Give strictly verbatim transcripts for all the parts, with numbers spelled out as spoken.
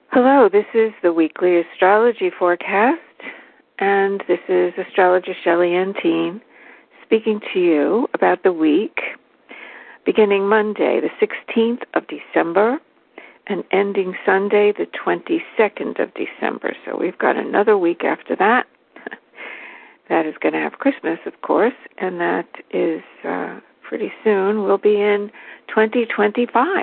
Hello, this is the weekly astrology forecast, and this is astrologist Shelley Antine speaking to you about the week beginning Monday, the sixteenth of December, and ending Sunday, the twenty-second of December. So we've got another week after that. That is going to have Christmas, of course, and that is uh, pretty soon. We'll be in twenty twenty-five.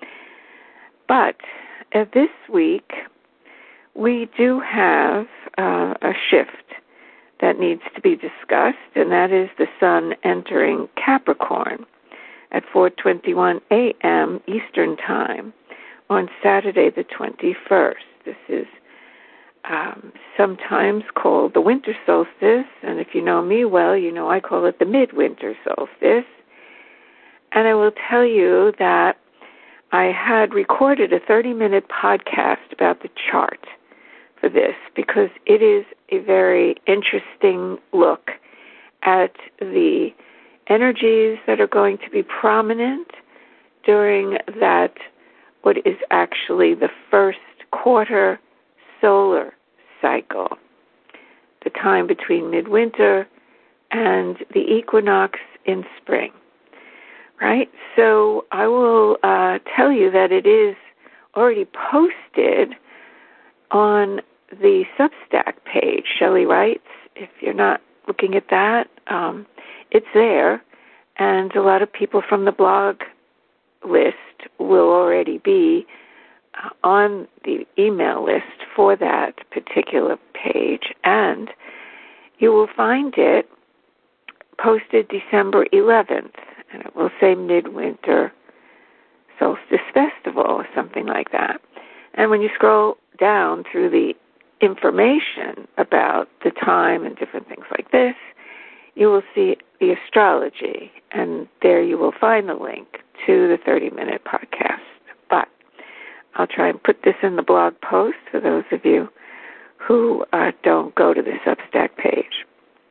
But uh, this week, we do have uh, a shift that needs to be discussed, and that is the sun entering Capricorn at four twenty-one a.m. Eastern Time on Saturday the twenty-first. This is um, sometimes called the winter solstice, and if you know me well, you know I call it the midwinter solstice. And I will tell you that I had recorded a thirty-minute podcast about the chart for this because it is a very interesting look at the energies that are going to be prominent during that, what is actually the first quarter solar cycle, the time between midwinter and the equinox in spring. Right? So I will uh, tell you that it is already posted on the Substack page, Shelley Writes. If you're not looking at that, um, it's there, and a lot of people from the blog list will already be uh, on the email list for that particular page, and you will find it posted December eleventh. And it will say Midwinter Solstice Festival or something like that. And when you scroll down through the information about the time and different things like this, you will see the astrology, and there you will find the link to the thirty-minute podcast. But I'll try and put this in the blog post for those of you who uh, don't go to the Substack page.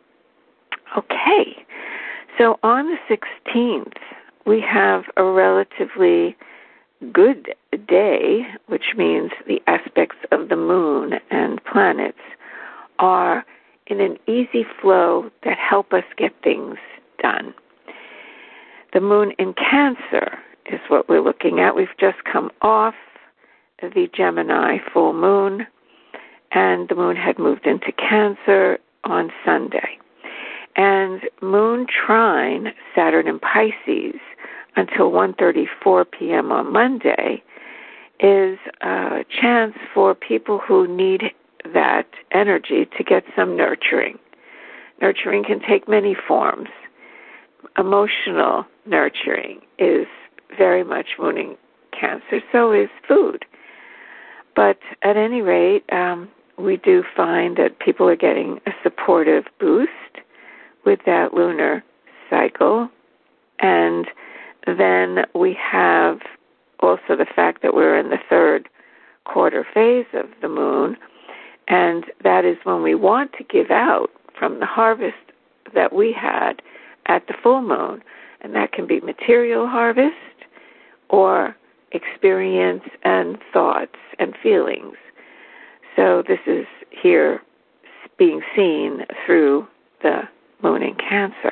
Okay. So on the sixteenth, we have a relatively good day, which means the aspects of the moon and planets are in an easy flow that help us get things done. The moon in Cancer is what we're looking at. We've just come off the Gemini full moon, and the moon had moved into Cancer on Sunday. And moon trine Saturn in Pisces until one thirty-four p.m. on Monday is a chance for people who need that energy to get some nurturing. Nurturing can take many forms. Emotional nurturing is very much moon in Cancer, so is food. But at any rate, um, we do find that people are getting a supportive boost with that lunar cycle. And then we have also the fact that we're in the third quarter phase of the moon, and that is when we want to give out from the harvest that we had at the full moon, and that can be material harvest or experience and thoughts and feelings. So this is here being seen through the moon in Cancer.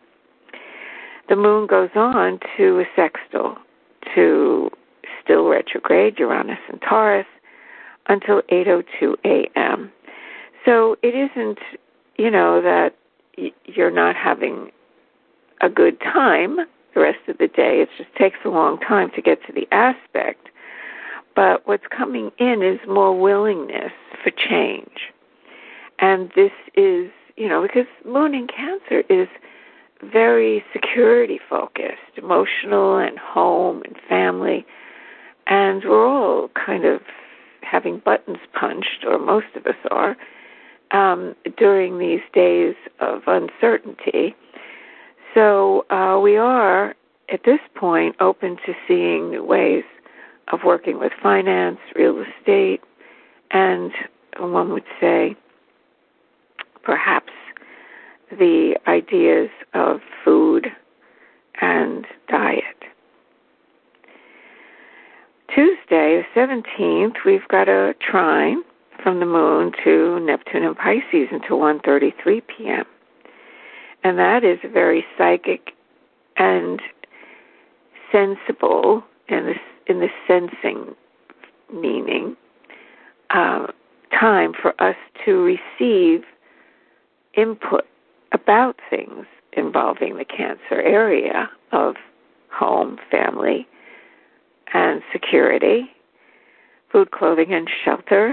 The moon goes on to a sextile to still retrograde Uranus and Taurus until eight oh two a.m. So it isn't, you know, that you're not having a good time the rest of the day. It just takes a long time to get to the aspect. But what's coming in is more willingness for change. And this is, you know, because moon in Cancer is very security focused, emotional and home and family. And we're all kind of having buttons punched, or most of us are, um, during these days of uncertainty. So uh, we are, at this point, open to seeing ways of working with finance, real estate, and one would say perhaps the ideas of food and diet. Tuesday, the seventeenth, we've got a trine from the moon to Neptune in Pisces until one thirty-three p.m. And that is a very psychic and sensible, in the, in the sensing meaning, uh, time for us to receive input about things involving the Cancer area of home, family, and security, food, clothing, and shelter.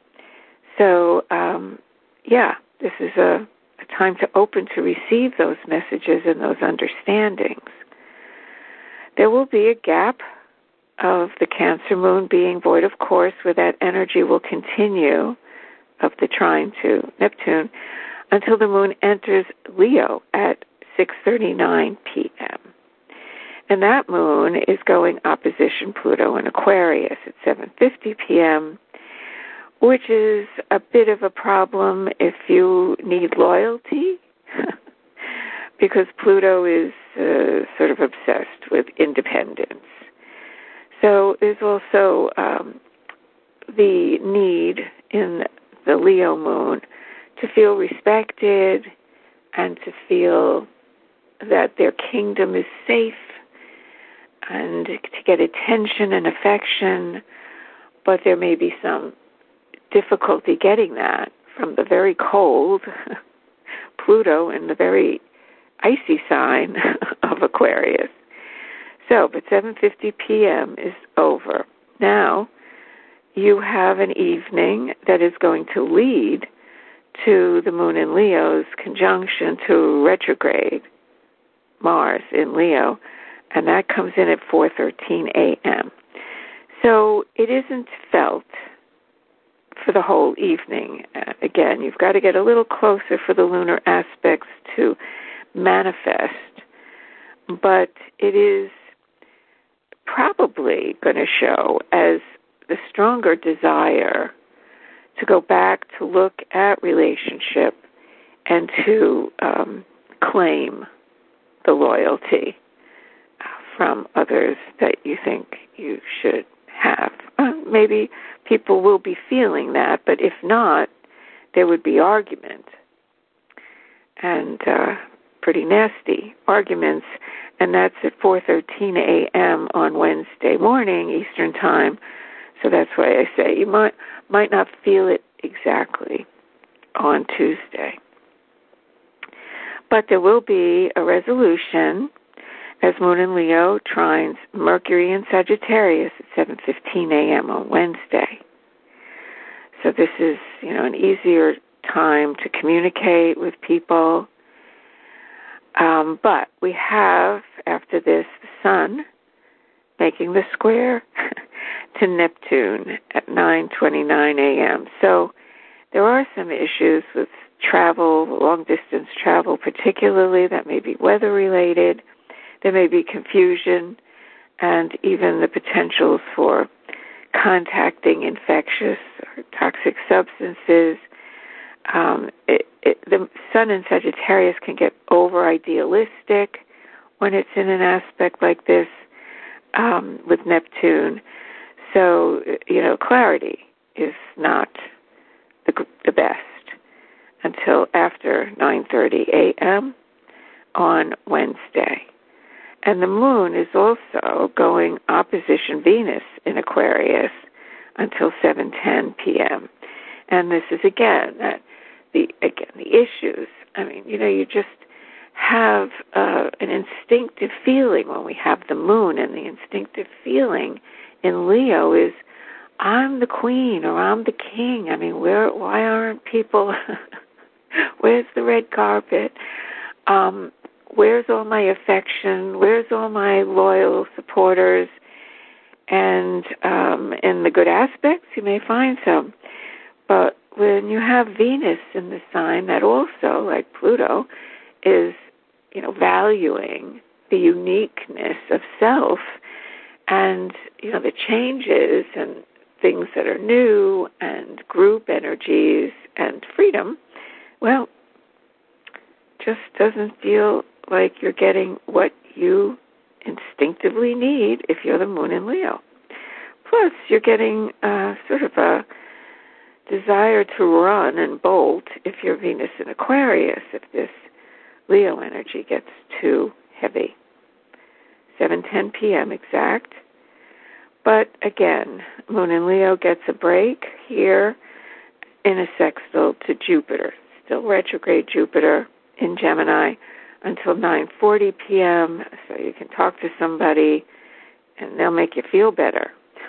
So, um, yeah, this is a, a time to open to receive those messages and those understandings. There will be a gap of the Cancer moon being void of course, where that energy will continue of the trine to Neptune until the moon enters Leo at six thirty-nine p.m. And that moon is going opposition Pluto in Aquarius at seven fifty p.m., which is a bit of a problem if you need loyalty, because Pluto is uh, sort of obsessed with independence. So there's also um, the need in the Leo moon to feel respected and to feel that their kingdom is safe and to get attention and affection, but there may be some difficulty getting that from the very cold Pluto in the very icy sign of Aquarius. So, but seven fifty p.m. is over. Now, you have an evening that is going to lead to the moon in Leo's conjunction to retrograde Mars in Leo, and that comes in at four thirteen a.m. So it isn't felt for the whole evening. Uh, again, you've got to get a little closer for the lunar aspects to manifest, but it is probably going to show as the stronger desire to go back to look at relationship and to um, claim the loyalty from others that you think you should have. Uh, maybe people will be feeling that, but if not, there would be argument, and uh, pretty nasty arguments, and that's at four thirteen a.m. on Wednesday morning Eastern Time. So that's why I say you might might not feel it exactly on Tuesday. But there will be a resolution as Moon in Leo trines Mercury in Sagittarius at seven fifteen a.m. on Wednesday. So this is, you know, an easier time to communicate with people. Um, but we have, after this, the Sun making the square to Neptune at nine twenty-nine a.m. So there are some issues with travel, long-distance travel particularly, that may be weather-related. There may be confusion and even the potentials for contacting infectious or toxic substances. Um, it, it, the Sun in Sagittarius can get over-idealistic when it's in an aspect like this um, with Neptune. So, you know, clarity is not the, the best until after nine thirty a.m. on Wednesday. And the moon is also going opposition Venus in Aquarius until seven ten p.m. And this is, again, uh, the again the issues. I mean, you know, you just have uh, an instinctive feeling when we have the moon, and the instinctive feeling in Leo is, I'm the queen or I'm the king. I mean, where? Why aren't people... Where's the red carpet? Um, where's all my affection? Where's all my loyal supporters? And um, in the good aspects, you may find some. But when you have Venus in the sign, that also, like Pluto, is, you know, valuing the uniqueness of self and, you know, the changes and things that are new and group energies and freedom, well, just doesn't feel like you're getting what you instinctively need if you're the moon in Leo. plus, you're getting uh, sort of a desire to run and bolt if you're Venus in Aquarius, if this Leo energy gets too heavy. seven ten p.m. exact. But again, Moon in Leo gets a break here in a sextile to Jupiter. Still retrograde Jupiter in Gemini until nine forty p.m. So you can talk to somebody and they'll make you feel better.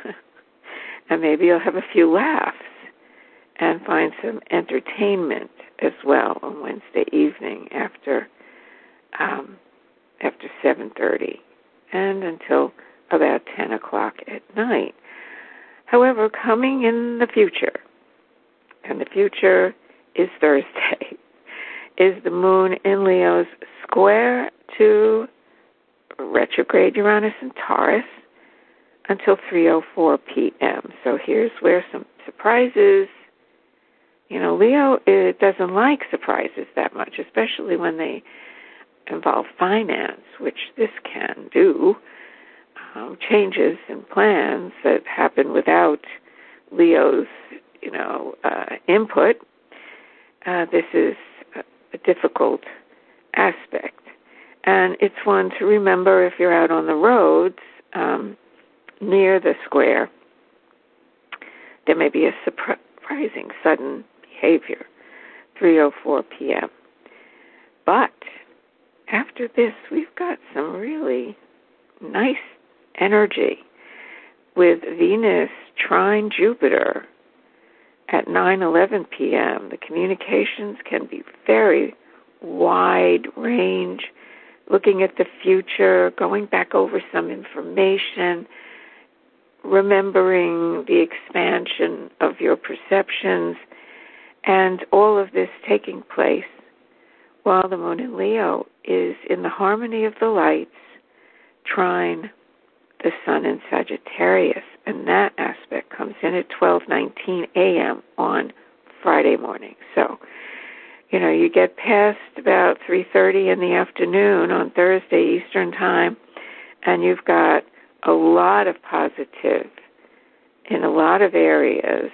And maybe you'll have a few laughs and find some entertainment as well on Wednesday evening after um, after seven thirty and until about ten o'clock at night. However, coming in the future, and the future is Thursday, is the Moon in Leo's square to retrograde Uranus and Taurus until three oh four p.m. So here's where some surprises. You know, Leo it doesn't like surprises that much, especially when they involve finance, which this can do. Um, changes in plans that happen without Leo's, you know, uh, input. Uh, this is a, a difficult aspect. And it's one to remember if you're out on the roads um, near the square. There may be a surprising sudden behavior, three oh four p.m. But after this, we've got some really nice energy with Venus trine Jupiter at nine eleven p.m. The communications can be very wide range, looking at the future, going back over some information, remembering the expansion of your perceptions, and all of this taking place while the Moon in Leo is in the harmony of the lights, trine the Sun in Sagittarius, and that aspect comes in at twelve nineteen a.m. on Friday morning. So, you know, you get past about three thirty in the afternoon on Thursday Eastern Time, and you've got a lot of positive in a lot of areas,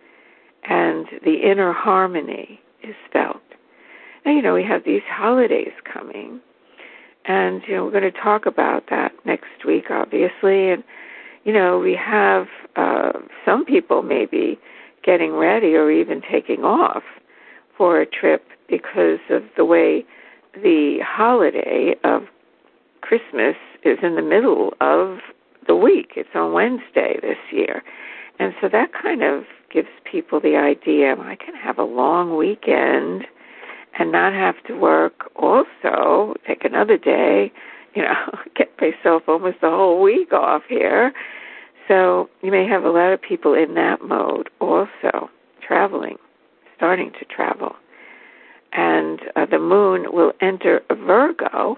and the inner harmony is felt. Now, you know, we have these holidays coming, and, you know, we're going to talk about that next week, obviously. And, you know, we have uh, some people maybe getting ready or even taking off for a trip because of the way the holiday of Christmas is in the middle of the week. It's on Wednesday this year. And so that kind of gives people the idea, I can have a long weekend and not have to work also, take another day, you know, get myself almost a whole week off here. So you may have a lot of people in that mode also, traveling, starting to travel. And uh, the moon will enter Virgo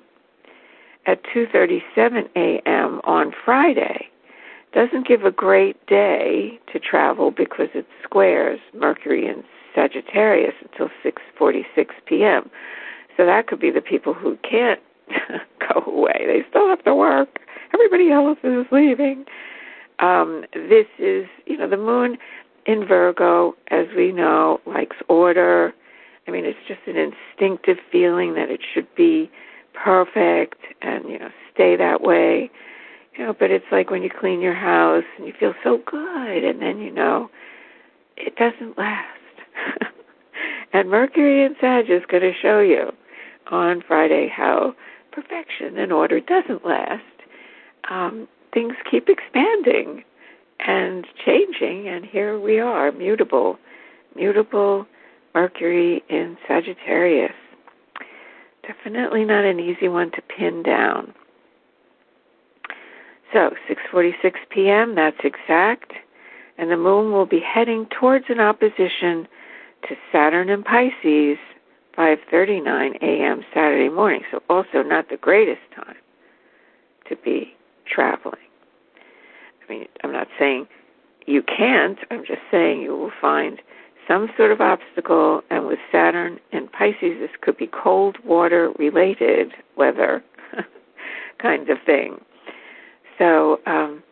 at two thirty-seven a.m. on Friday. Doesn't give a great day to travel because it squares Mercury in Sagittarius until six forty-six p.m. So that could be the people who can't go away. They still have to work. Everybody else is leaving. Um, this is, you know, the moon in Virgo, as we know, likes order. I mean, it's just an instinctive feeling that it should be perfect and, you know, stay that way. You know, but it's like when you clean your house and you feel so good, and then, you know, it doesn't last. And Mercury in Sag is going to show you on Friday how perfection and order doesn't last. Um, things keep expanding and changing, and here we are, mutable, mutable Mercury in Sagittarius. Definitely not an easy one to pin down. So, six forty-six p.m., that's exact, and the moon will be heading towards an opposition to Saturn in Pisces, five thirty-nine a.m. Saturday morning, so also not the greatest time to be traveling. I mean, I'm not saying you can't, I'm just saying you will find some sort of obstacle, and with Saturn in Pisces, this could be cold water-related weather kind of thing. So um,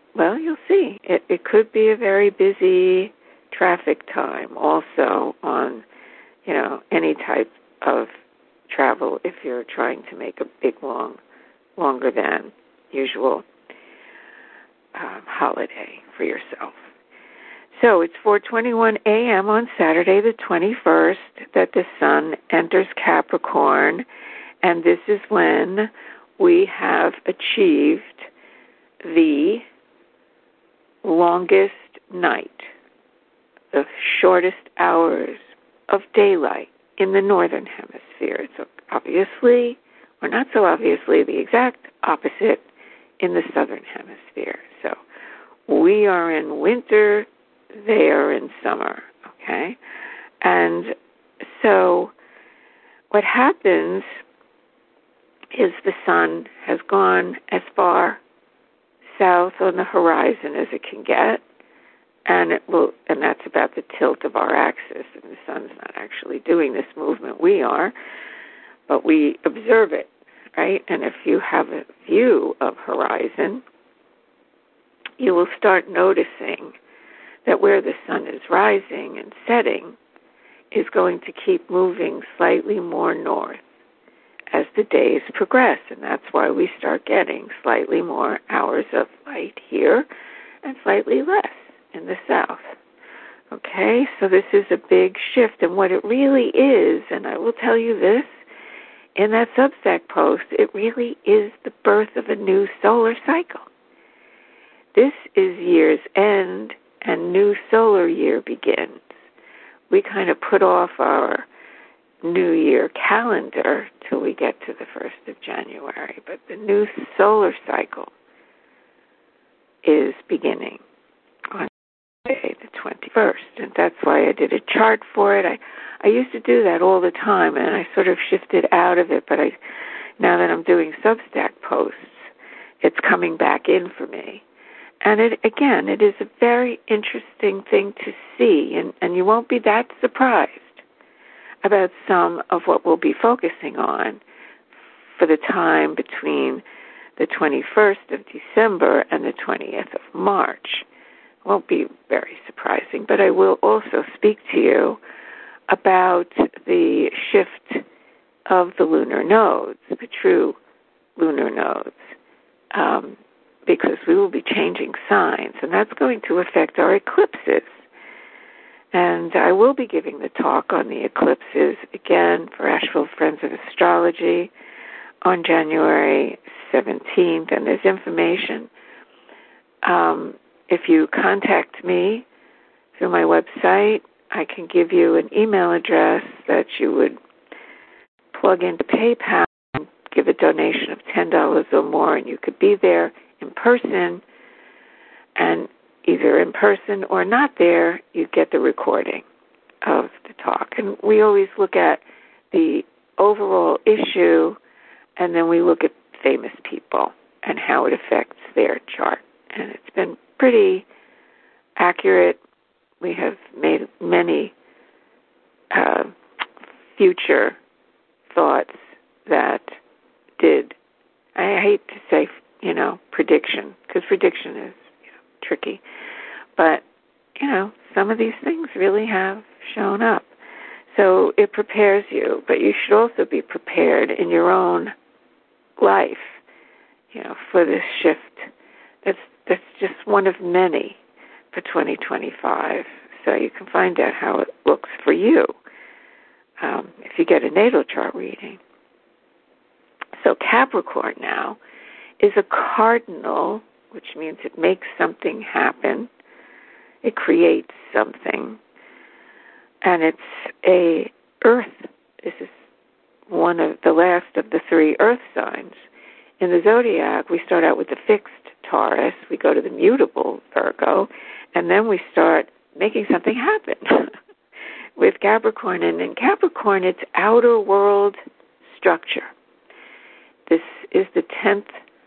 well, you'll see. It, it could be a very busy traffic time also on, you know, any type of travel if you're trying to make a big, long, longer than usual um, holiday for yourself. So it's four twenty-one a.m. on Saturday the twenty-first that the sun enters Capricorn, and this is when we have achieved the longest night, the shortest hours of daylight in the northern hemisphere. It's obviously, or not so obviously, the exact opposite in the southern hemisphere. So we are in winter, they are in summer, okay? And so what happens is the sun has gone as far south on the horizon as it can get, and it will, and that's about the tilt of our axis. And the sun's not actually doing this movement, we are, but we observe it, right? And if you have a view of horizon, you will start noticing that where the sun is rising and setting is going to keep moving slightly more north as the days progress, and that's why we start getting slightly more hours of light here and slightly less in the south. Okay, so this is a big shift, and what it really is, and I will tell you this, in that Substack post, it really is the birth of a new solar cycle. This is year's end, and new solar year begins. We kind of put off our New Year calendar till we get to the first of January, but the new solar cycle is beginning on Monday the twenty-first, and that's why I did a chart for it. I, I used to do that all the time, and I sort of shifted out of it, but I now that I'm doing Substack posts, it's coming back in for me. And it, again, it is a very interesting thing to see, and, and you won't be that surprised about some of what we'll be focusing on for the time between the twenty-first of December and the twentieth of March. It won't be very surprising, but I will also speak to you about the shift of the lunar nodes, the true lunar nodes, um, because we will be changing signs, and that's going to affect our eclipses. And I will be giving the talk on the eclipses again for Asheville Friends of Astrology on January seventeenth, and there's information. Um, if you contact me through my website, I can give you an email address that you would plug into PayPal and give a donation of ten dollars or more, and you could be there in person, and either in person or not there, you get the recording of the talk. And we always look at the overall issue, and then we look at famous people and how it affects their chart. And it's been pretty accurate. We have made many uh, future thoughts that did, I hate to say, you know, prediction, because prediction is tricky. But, you know, some of these things really have shown up. So it prepares you, but you should also be prepared in your own life, you know, for this shift. That's that's just one of many for twenty twenty-five. So you can find out how it looks for you um, if you get a natal chart reading. So Capricorn now is a cardinal, which means it makes something happen. It creates something. And it's a earth. This is one of the last of the three earth signs. In the zodiac, we start out with the fixed Taurus. We go to the mutable Virgo. And then we start making something happen with Capricorn. And in Capricorn, it's outer world structure. This is the tenth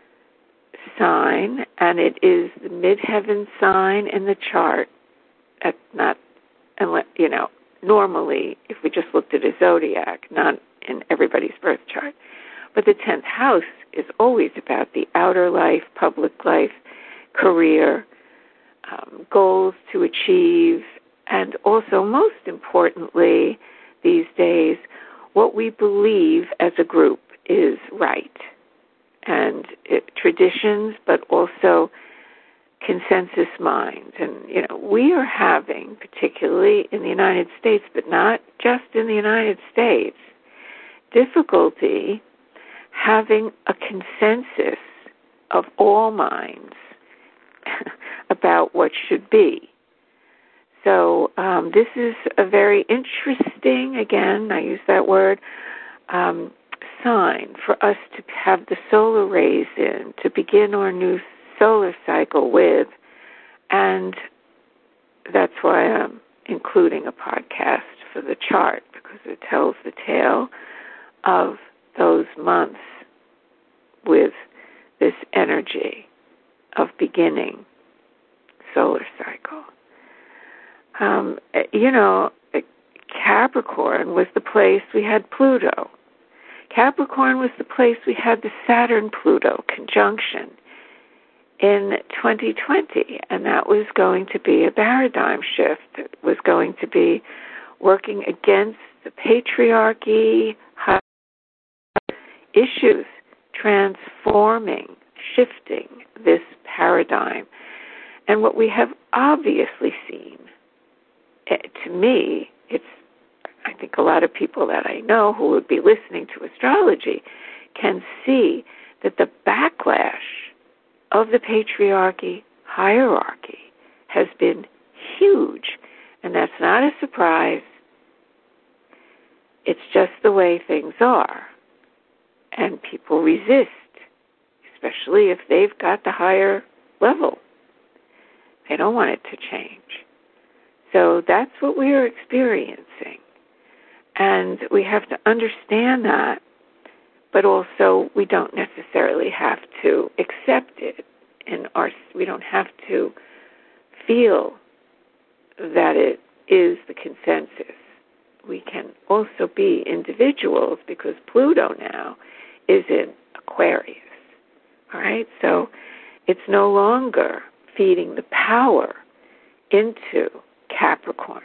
sign, and it is the midheaven sign in the chart. At not, unless, you know, normally, if we just looked at a zodiac, not in everybody's birth chart. But the tenth house is always about the outer life, public life, career, um, goals to achieve, and also, most importantly, these days, what we believe as a group is right. And it, traditions, but also consensus minds. And, you know, we are having, particularly in the United States, but not just in the United States, difficulty having a consensus of all minds about what should be. So um, this is a very interesting, again, I use that word, um, sign for us to have the solar rays in, to begin our new solar cycle with, and that's why I'm including a podcast for the chart, because it tells the tale of those months with this energy of beginning solar cycle. Um, you know, Capricorn was the place we had Pluto. Capricorn was the place we had the Saturn-Pluto conjunction in twenty twenty, and that was going to be a paradigm shift. It was going to be working against the patriarchy, issues, transforming, shifting this paradigm. And what we have obviously seen, to me, it's, I think a lot of people that I know who would be listening to astrology can see that the backlash of the patriarchy hierarchy has been huge. And that's not a surprise. It's just the way things are. And people resist, especially if they've got the higher level. They don't want it to change. So that's what we are experiencing. And we have to understand that, but also we don't necessarily have to accept it. In our, we don't have to feel that it is the consensus. We can also be individuals because Pluto now is in Aquarius. All right? So it's no longer feeding the power into Capricorn.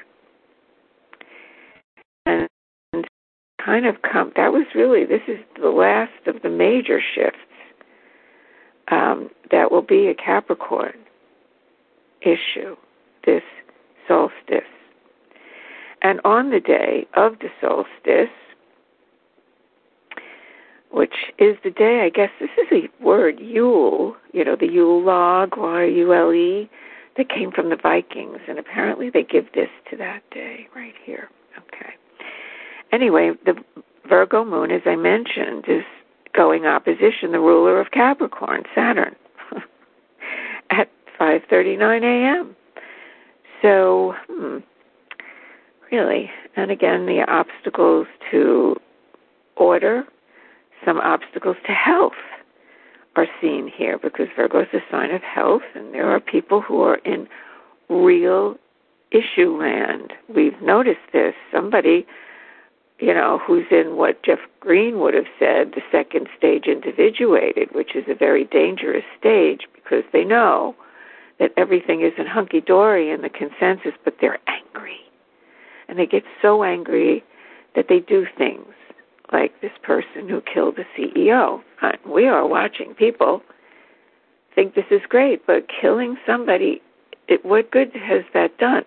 And kind of come, that was really, this is the last of the major shifts um, that will be a Capricorn issue, this solstice. And on the day of the solstice, which is the day, I guess this is a word, Yule, you know, the Yule log, Y U L E, that came from the Vikings, and apparently they give this to that day right here. Okay. Anyway, the Virgo moon, as I mentioned, is going opposition the ruler of Capricorn, Saturn, at five thirty-nine a.m. So, hmm, really, and again, the obstacles to order, some obstacles to health are seen here because Virgo is a sign of health, and there are people who are in real issue land. We've noticed this. Somebody, you know, who's in what Jeff Green would have said, the second stage individuated, which is a very dangerous stage because they know that everything isn't hunky-dory in the consensus, but they're angry. And they get so angry that they do things like this person who killed the C E O. We are watching people think this is great, but killing somebody, it, what good has that done?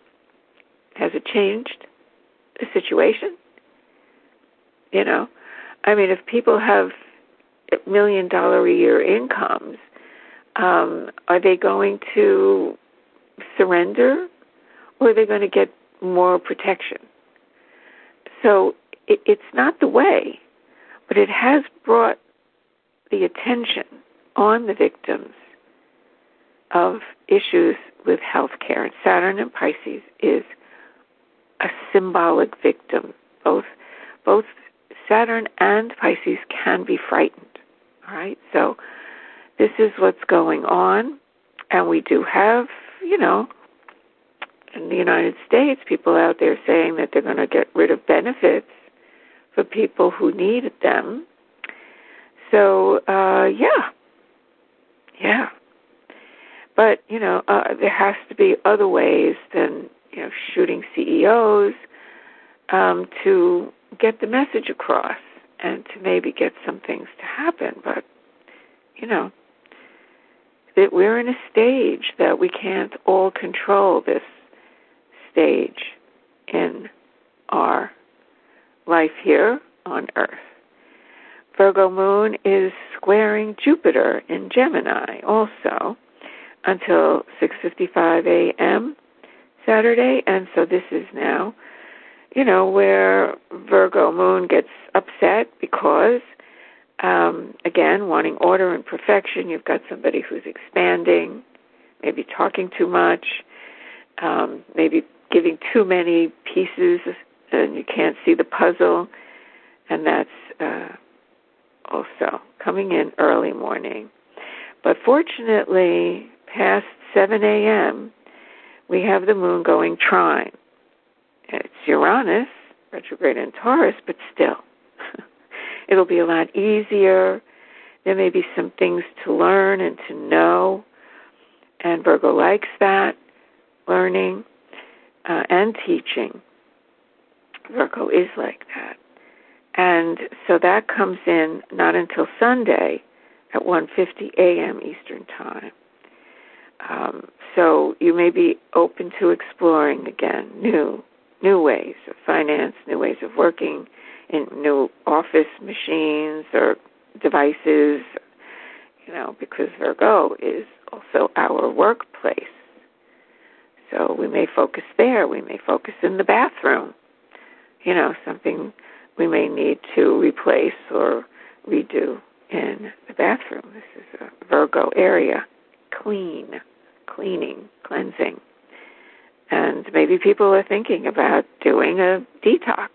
Has it changed the situation? You know, I mean, if people have million dollar a year incomes, um, are they going to surrender, or are they going to get more protection? So it, it's not the way, but it has brought the attention on the victims of issues with health care. And Saturn in Pisces is a symbolic victim. Both, both Saturn and Pisces can be frightened. All right, so this is what's going on, and we do have, you know, in the United States, people out there saying that they're going to get rid of benefits for people who needed them. So, uh, yeah, yeah. But, you know, uh, there has to be other ways than, you know, shooting C E Os um, to get the message across and to maybe get some things to happen. But, you know, that we're in a stage that we can't all control this stage in our life here on Earth. Virgo moon is squaring Jupiter in Gemini also until six fifty-five a.m. Saturday, and so this is now, you know, where Virgo moon gets upset because, um, again, wanting order and perfection. You've got somebody who's expanding, maybe talking too much, um, maybe giving too many pieces, and you can't see the puzzle, and that's uh, also coming in early morning. But fortunately, past seven a.m., we have the moon going trine. It's Uranus, retrograde in Taurus, but still. It'll be a lot easier. There may be some things to learn and to know, and Virgo likes that, learning uh, and teaching. Virgo is like that. And so that comes in not until Sunday at one fifty a.m. Eastern Time. Um, so you may be open to exploring, again, new new ways of finance, new ways of working, in new office machines or devices, you know, because Virgo is also our workplace. So we may focus there. We may focus in the bathroom, you know, something we may need to replace or redo in the bathroom. This is a Virgo area. Clean, cleaning, cleansing. And maybe people are thinking about doing a detox.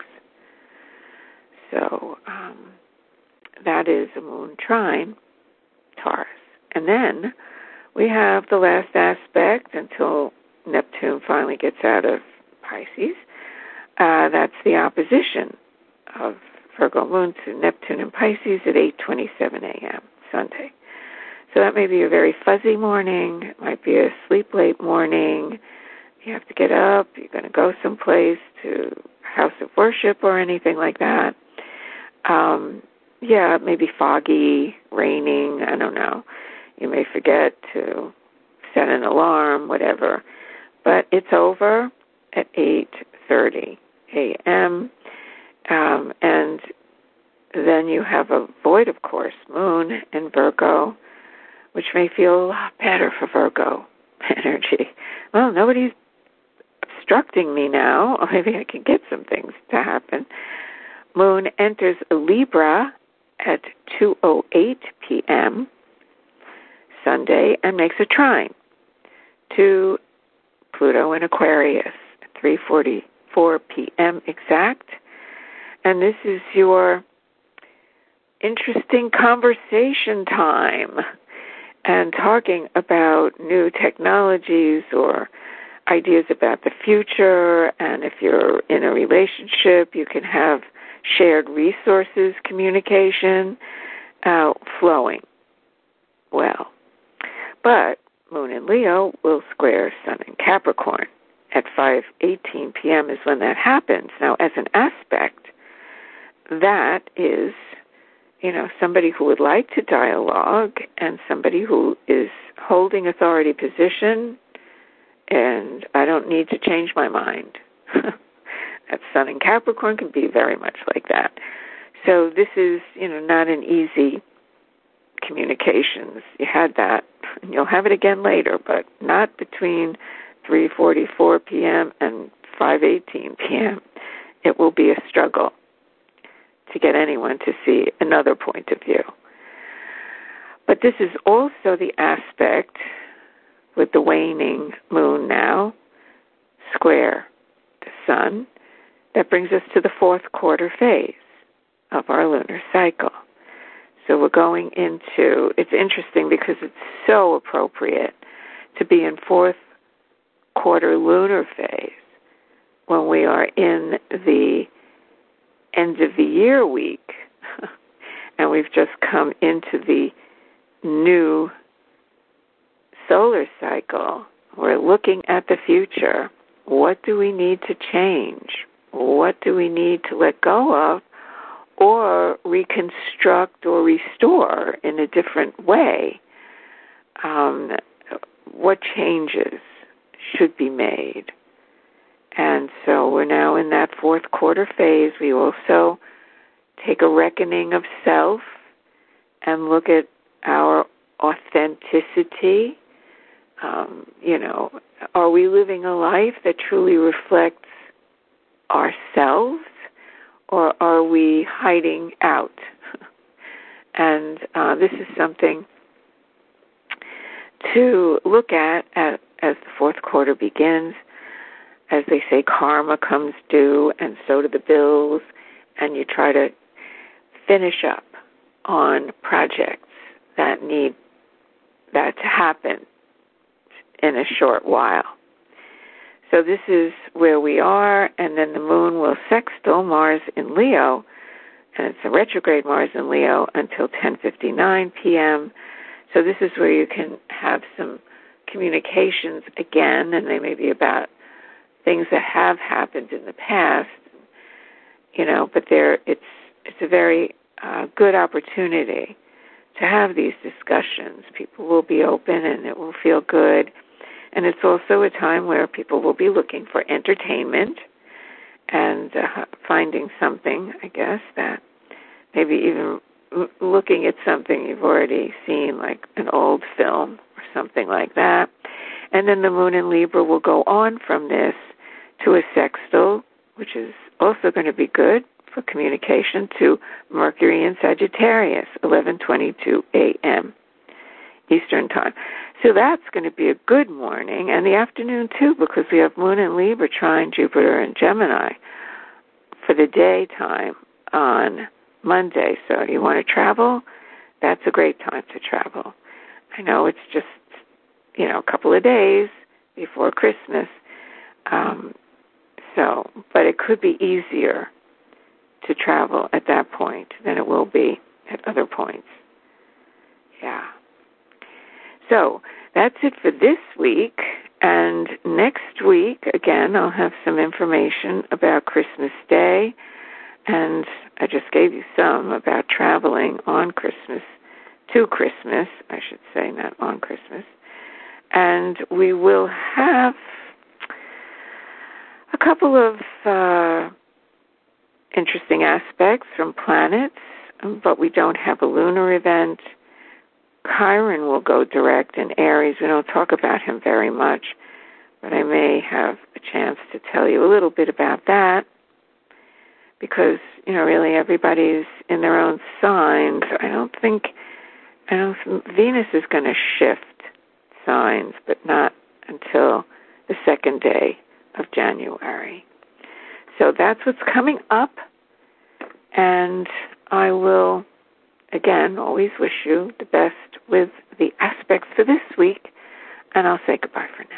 So um, that is a moon trine, Taurus. And then we have the last aspect until Neptune finally gets out of Pisces. Uh, that's the opposition of Virgo moon to Neptune in Pisces at eight twenty-seven a.m. Sunday. So that may be a very fuzzy morning. It might be a sleep late morning. You have to get up. You're going to go someplace to house of worship or anything like that. Um, yeah, maybe foggy, raining, I don't know. You may forget to set an alarm, whatever. But it's over at eight thirty a.m. Um, and then you have a void, of course, moon in Virgo, which may feel a lot better for Virgo energy. Well, nobody's obstructing me now. Or maybe I can get some things to happen. Moon enters Libra at two oh eight p.m. Sunday and makes a trine to Pluto in Aquarius at three forty-four p.m. exact. And this is your interesting conversation time and talking about new technologies or ideas about the future. And if you're in a relationship, you can have shared resources, communication, uh, flowing well. But Moon in Leo will square Sun in Capricorn at five eighteen p.m. is when that happens. Now, as an aspect, that is, you know, somebody who would like to dialogue and somebody who is holding authority position, and I don't need to change my mind. That Sun in Capricorn can be very much like that. So this is, you know, not an easy communications. You had that, and you'll have it again later, but not between three forty-four p.m. and five eighteen p.m. It will be a struggle to get anyone to see another point of view. But this is also the aspect with the waning moon now, square the sun, that brings us to the fourth quarter phase of our lunar cycle. So we're going into, it's interesting because it's so appropriate to be in fourth quarter lunar phase when we are in the end of the year week and we've just come into the new solar cycle, we're looking at the future. What do we need to change? What do we need to let go of or reconstruct or restore in a different way? Um, what changes should be made? And so we're now in that fourth quarter phase. We also take a reckoning of self and look at our authenticity. Um, you know, are we living a life that truly reflects ourselves, or are we hiding out? And uh, this is something to look at as, as the fourth quarter begins. As they say, karma comes due, and so do the bills, and you try to finish up on projects that need that to happen in a short while. So this is where we are, and then the moon will sextile Mars in Leo, and it's a retrograde Mars in Leo until ten fifty-nine p.m. So this is where you can have some communications again, and they may be about things that have happened in the past, you know, but there it's it's a very uh, good opportunity to have these discussions. People will be open and it will feel good. And it's also a time where people will be looking for entertainment and uh, finding something, I guess, that maybe even looking at something you've already seen, like an old film or something like that. And then the moon in Libra will go on from this to a sextile, which is also going to be good for communication, to Mercury in Sagittarius, eleven twenty-two a.m. Eastern Time. So that's going to be a good morning, and the afternoon too, because we have Moon in Libra trine Jupiter and Gemini for the daytime on Monday. So you want to travel? That's a great time to travel. I know it's just, you know, a couple of days before Christmas, um, so, but it could be easier to travel at that point than it will be at other points. Yeah. So that's it for this week. And next week, again, I'll have some information about Christmas Day. And I just gave you some about traveling on Christmas, to Christmas, I should say, not on Christmas. And we will have a couple of uh, interesting aspects from planets, but we don't have a lunar event. Chiron will go direct in Aries. We don't talk about him very much, but I may have a chance to tell you a little bit about that because, you know, really everybody's in their own signs. I don't think, I don't think Venus is going to shift signs, but not until the second day of January. So that's what's coming up, and I will, again, always wish you the best with the aspects for this week, and I'll say goodbye for now.